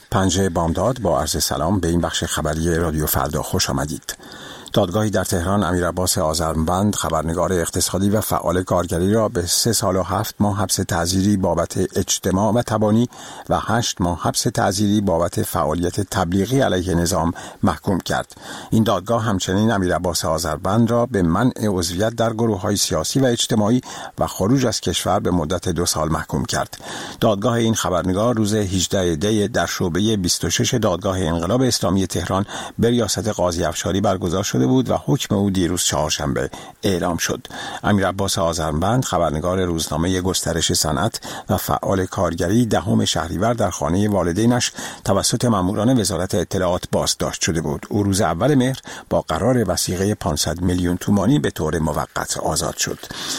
پنجه بامداد با عرض سلام به این بخش خبری رادیو فردا خوش آمدید. دادگاهی در تهران امیر عباس آذربند خبرنگار اقتصادی و فعال کارگری را به 3 سال و 7 ماه حبس تعزیری بابت اجتماع و تبانی و 8 ماه حبس تعزیری بابت فعالیت تبلیغی علیه نظام محکوم کرد. این دادگاه همچنین امیر عباس آذربند را به منع عضویت در گروه‌های سیاسی و اجتماعی و خروج از کشور به مدت 2 سال محکوم کرد. دادگاه این خبرنگار روز 18 دی در شعبه 26 دادگاه انقلاب اسلامی تهران به ریاست قاضی افشاری برگزار شد بود و حکم او دیروز چهارشنبه اعلام شد. امیر عباس آذربند خبرنگار روزنامه گسترش صنعت و فعال کارگری 10 شهریور در خانه والدینش توسط ماموران وزارت اطلاعات بازداشت شده بود. او روز اول مهر با قرار وثیقه 500 میلیون تومانی به طور موقت آزاد شد.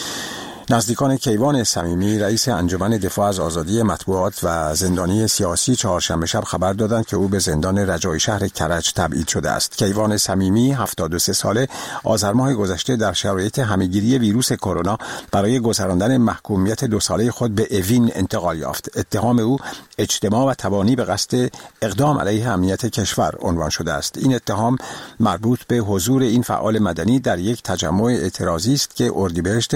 نزدیکان کیوان صمیمی رئیس انجمن دفاع از آزادی مطبوعات و زندانی سیاسی چهارشنبه شب خبر دادند که او به زندان رجایی شهر کرج تبعید شده است. کیوان صمیمی 73 ساله آذر ماه گذشته در شرایط همهگیری ویروس کرونا برای گذراندن محکومیت 2 ساله خود به اوین انتقال یافت. اتهام او اجتماع و تبانی به قصد اقدام علیه امنیت کشور عنوان شده است. این اتهام مربوط به حضور این فعال مدنی در یک تجمع اعتراضی است که اردیبهشت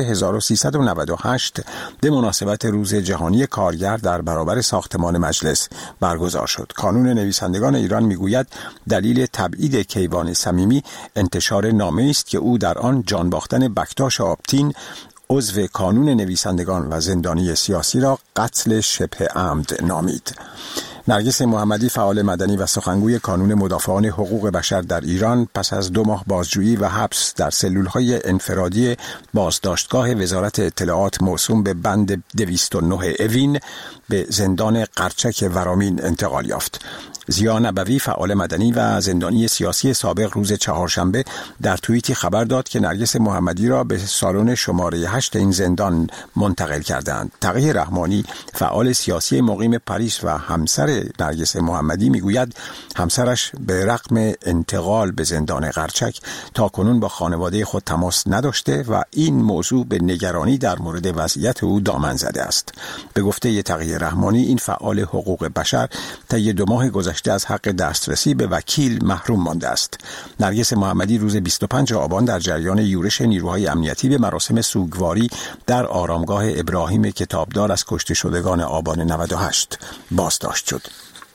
1398 به مناسبت روز جهانی کارگر در برابر ساختمان مجلس برگزار شد. کانون نویسندگان ایران میگوید دلیل تبعید کیوان صمیمی انتشار نامه‌ای است که او در آن جان باختن بکتاش آبتین عضو کانون نویسندگان و زندانی سیاسی را قتل شبه عمد نامید. نرگس محمدی فعال مدنی و سخنگوی کانون مدافعان حقوق بشر در ایران پس از 2 ماه بازجویی و حبس در سلول‌های انفرادی بازداشتگاه وزارت اطلاعات موسوم به بند 209 اوین به زندان قرچک ورامین انتقال یافت. ضیا نبوی فعال مدنی و زندانی سیاسی سابق روز چهارشنبه در توییتی خبر داد که نرگس محمدی را به سالن شماره 8 این زندان منتقل کردند. تقی رحمانی فعال سیاسی مقیم پاریس و همسر نرگس محمدی میگوید همسرش به رغم انتقال به زندان قرچک تاکنون با خانواده خود تماس نداشته و این موضوع به نگرانی در مورد وضعیت او دامن زده است. به گفته تقی رحمانی این فعال حقوق بشر طی 2 ماه گذشته از حق دسترسی به وکیل محروم مانده است. نرگس محمدی روز 25 آبان در جریان یورش نیروهای امنیتی به مراسم سوگواری در آرامگاه ابراهیم کتابدار از کشته شدگان آبان 98 بازداشت شد.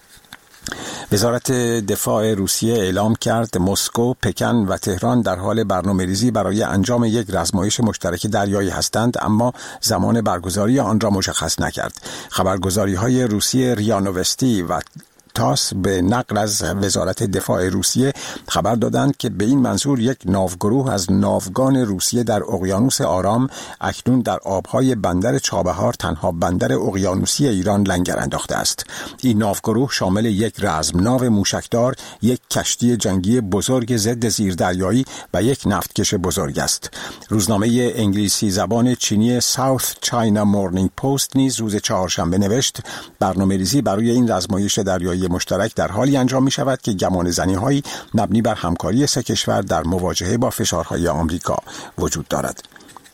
وزارت دفاع روسیه اعلام کرد مسکو، پکن و تهران در حال برنامه‌ریزی برای انجام یک رزمایش مشترک دریایی هستند، اما زمان برگزاری آن را مشخص نکرد. خبرگزاری‌های روسیه ریا نوستی و تاس به نقل از وزارت دفاع روسیه خبر دادند که به این منظور یک ناوگروه از ناوگان روسیه در اقیانوس آرام اکنون در آبهای بندر چابهار، تنها بندر اقیانوسی ایران، لنگر انداخته است. این ناوگروه شامل یک رزمناو موشکدار، یک کشتی جنگی بزرگ ضد زیردریایی و یک نفتکش بزرگ است. روزنامه انگلیسی زبان چینی ساوث چاینا مورنینگ پست نیز روز چهارشنبه نوشت برنامه‌ریزی برای این رزمایش دریایی مشترک در حالی انجام می شود که گمانه‌زنی‌هایی مبنی بر همکاری 3 کشور در مواجهه با فشارهای آمریکا وجود دارد.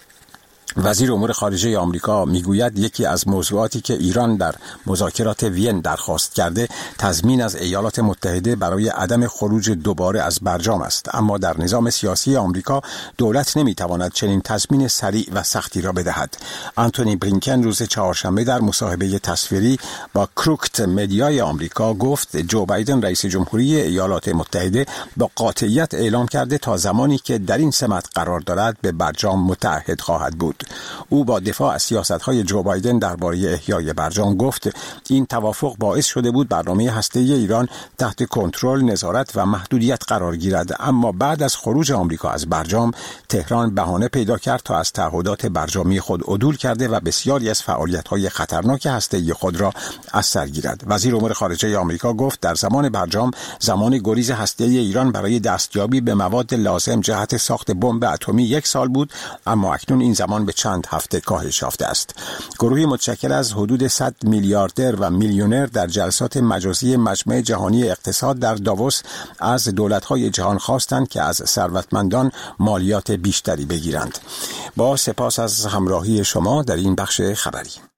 وزیر امور خارجه آمریکا میگوید یکی از موضوعاتی که ایران در مذاکرات وین درخواست کرده تضمین از ایالات متحده برای عدم خروج دوباره از برجام است، اما در نظام سیاسی آمریکا دولت نمیتواند چنین تضمین سریع و سختی را بدهد. آنتونی بلینکن روز چهارشنبه در مصاحبه تصویری با کروکت مدیای آمریکا گفت جو بایدن رئیس جمهوری ایالات متحده با قاطعیت اعلام کرده تا زمانی که در این سمت قرار دارد به برجام متعهد خواهد بود. او با دفاع از سیاست‌های جو بایدن درباره احیای برجام گفت این توافق باعث شده بود برنامه هسته‌ای ایران تحت کنترل، نظارت و محدودیت قرار گیرد، اما بعد از خروج آمریکا از برجام تهران بهانه پیدا کرد تا از تعهدات برجامی خود عدول کرده و بسیاری از فعالیت‌های خطرناک هسته‌ای خود را از سر گیرد. وزیر امور خارجه آمریکا گفت در زمان برجام زمان گریز هسته‌ای ایران برای دستیابی به مواد لازم جهت ساخت بمب اتمی 1 سال بود، اما اکنون این زمان به چند هفته کاهش یافته است. گروهی متشکل از حدود 100 میلیاردر و میلیونر در جلسات مجازی مجمع جهانی اقتصاد در داووس از دولت‌های جهان خواستند که از ثروتمندان مالیات بیشتری بگیرند. با سپاس از همراهی شما در این بخش خبری.